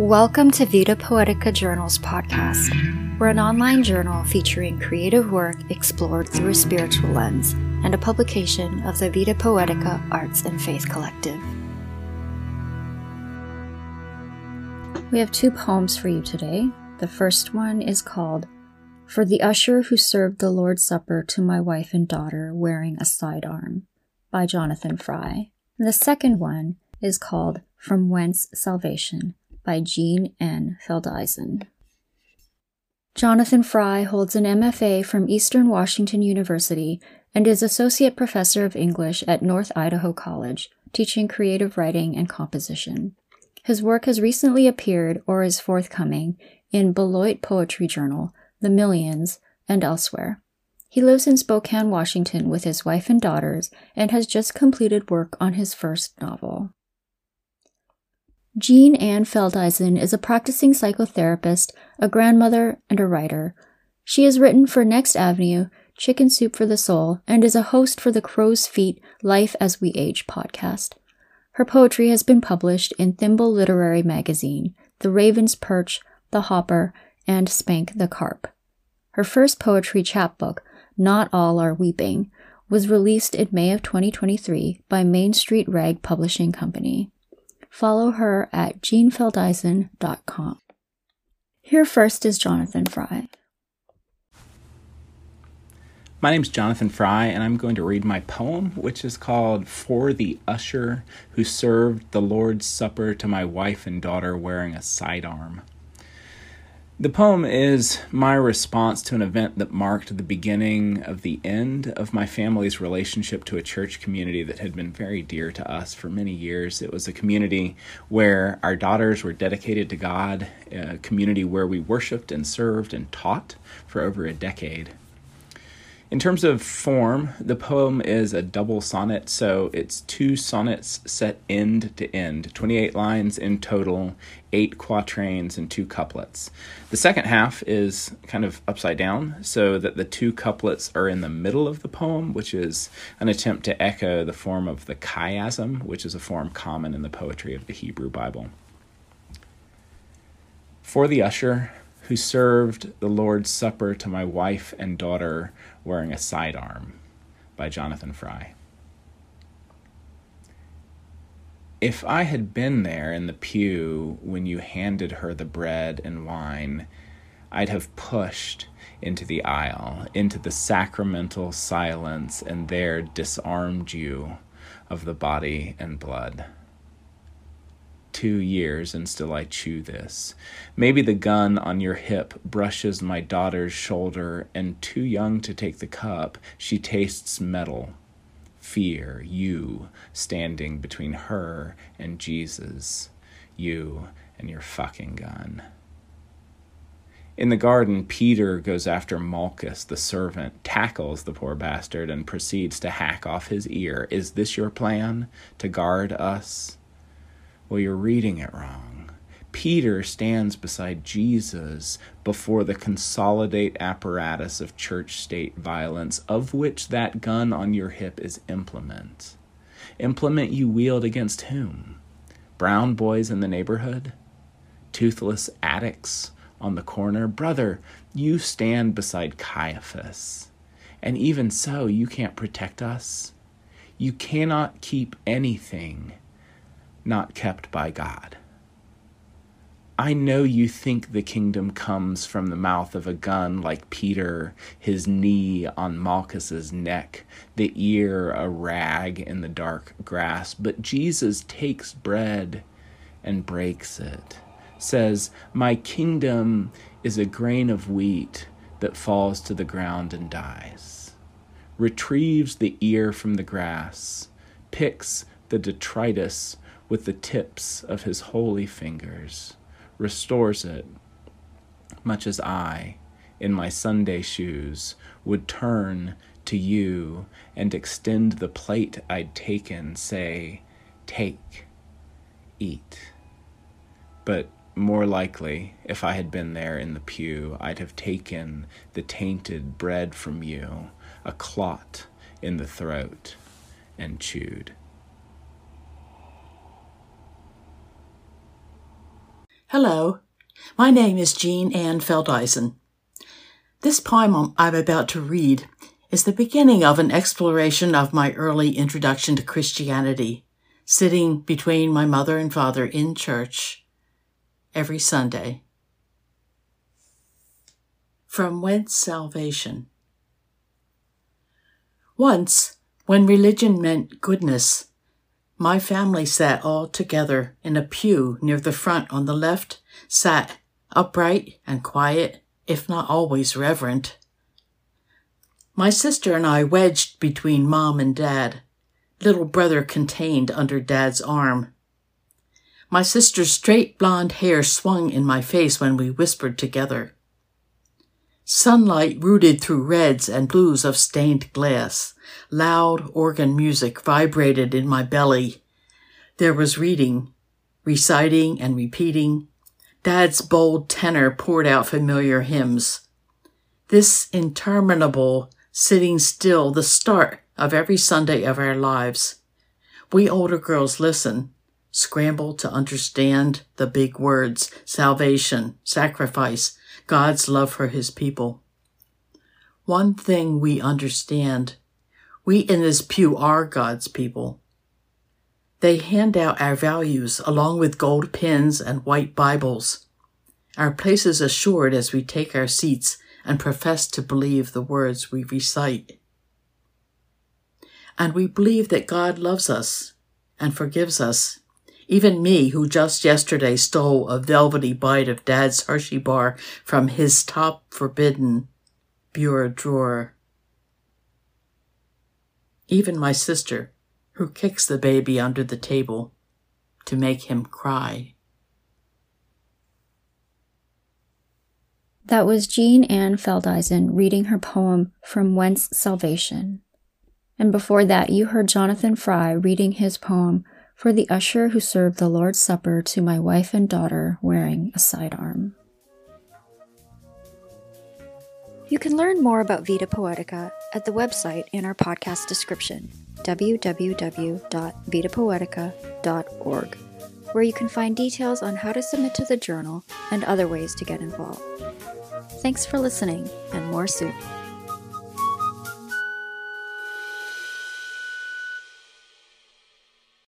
Welcome to Vita Poetica Journals podcast. We're an online journal featuring creative work explored through a spiritual lens and a publication of the Vita Poetica Arts and Faith Collective. We have two poems for you today. The first one is called For the Usher Who Served the Lord's Supper to My Wife and Daughter Wearing a Sidearm by Jonathan Fry. And the second one is called From Whence Salvation by Jean N. Feldeisen. Jonathan Fry holds an MFA from Eastern Washington University and is Associate Professor of English at North Idaho College, teaching creative writing and composition. His work has recently appeared or is forthcoming in Beloit Poetry Journal, The Millions, and elsewhere. He lives in Spokane, Washington with his wife and daughters and has just completed work on his first novel. Jean Ann Feldeisen is a practicing psychotherapist, a grandmother, and a writer. She has written for Next Avenue, Chicken Soup for the Soul, and is a host for the Crow's Feet Life as We Age podcast. Her poetry has been published in Thimble Literary Magazine, The Raven's Perch, The Hopper, and Spank the Carp. Her first poetry chapbook, Not All Are Weeping, was released in May of 2023 by Main Street Rag Publishing Company. Follow her at jeanfeldeisen.com. Here first is Jonathan Fry. My name's Jonathan Fry, and I'm going to read my poem, which is called For the Usher Who Served the Lord's Supper to My Wife and Daughter Wearing a Sidearm. The poem is my response to an event that marked the beginning of the end of my family's relationship to a church community that had been very dear to us for many years. It was a community where our daughters were dedicated to God, a community where we worshiped and served and taught for over a decade. In terms of form, the poem is a double sonnet, so it's two sonnets set end to end, 28 lines in total, 8 quatrains and 2 couplets. The second half is kind of upside down, so that the 2 couplets are in the middle of the poem, which is an attempt to echo the form of the chiasm, which is a form common in the poetry of the Hebrew Bible. For the usher who served the Lord's Supper to my wife and daughter wearing a sidearm by Jonathan Fry. If I had been there in the pew when you handed her the bread and wine, I'd have pushed into the aisle, into the sacramental silence, and there disarmed you of the body and blood. 2 years and still I chew this. Maybe the gun on your hip brushes my daughter's shoulder, and too young to take the cup, she tastes metal. Fear, you standing between her and Jesus, you and your fucking gun. In the garden, Peter goes after Malchus, the servant, tackles the poor bastard, and proceeds to hack off his ear. Is this your plan, to guard us? Well, you're reading it wrong. Peter stands beside Jesus before the consolidate apparatus of church-state violence, of which that gun on your hip is implement. Implement you wield against whom? Brown boys in the neighborhood? Toothless addicts on the corner? Brother, you stand beside Caiaphas. And even so, you can't protect us. You cannot keep anything not kept by God. I know you think the kingdom comes from the mouth of a gun like Peter, his knee on Malchus's neck, the ear a rag in the dark grass, but Jesus takes bread and breaks it, says, my kingdom is a grain of wheat that falls to the ground and dies, retrieves the ear from the grass, picks the detritus with the tips of his holy fingers, restores it, much as I, in my Sunday shoes, would turn to you and extend the plate I'd taken, say, take, eat. But more likely, if I had been there in the pew, I'd have taken the tainted bread from you, a clot in the throat, and chewed. Hello, my name is Jean Ann Feldeisen. This poem I'm about to read is the beginning of an exploration of my early introduction to Christianity, sitting between my mother and father in church every Sunday. From Whence Salvation. Once, when religion meant goodness, my family sat all together in a pew near the front on the left, sat upright and quiet, if not always reverent. My sister and I wedged between Mom and Dad, little brother contained under Dad's arm. My sister's straight blonde hair swung in my face when we whispered together. Sunlight rooted through reds and blues of stained glass. Loud organ music vibrated in my belly. There was reading, reciting and repeating. Dad's bold tenor poured out familiar hymns. This interminable sitting still, the start of every Sunday of our lives. We older girls listen, scramble to understand the big words, salvation, sacrifice, God's love for his people. One thing we understand, we in this pew are God's people. They hand out our values along with gold pins and white Bibles. Our place is assured as we take our seats and profess to believe the words we recite. And we believe that God loves us and forgives us. Even me, who just yesterday stole a velvety bite of Dad's Hershey bar from his top forbidden bureau drawer. Even my sister, who kicks the baby under the table to make him cry. That was Jean Ann Feldeisen reading her poem From Whence Salvation. And before that, you heard Jonathan Fry reading his poem For the Usher Who Served the Lord's Supper to My Wife and Daughter Wearing a Sidearm. You can learn more about Vita Poetica at the website in our podcast description, www.vitapoetica.org, where you can find details on how to submit to the journal and other ways to get involved. Thanks for listening, and more soon.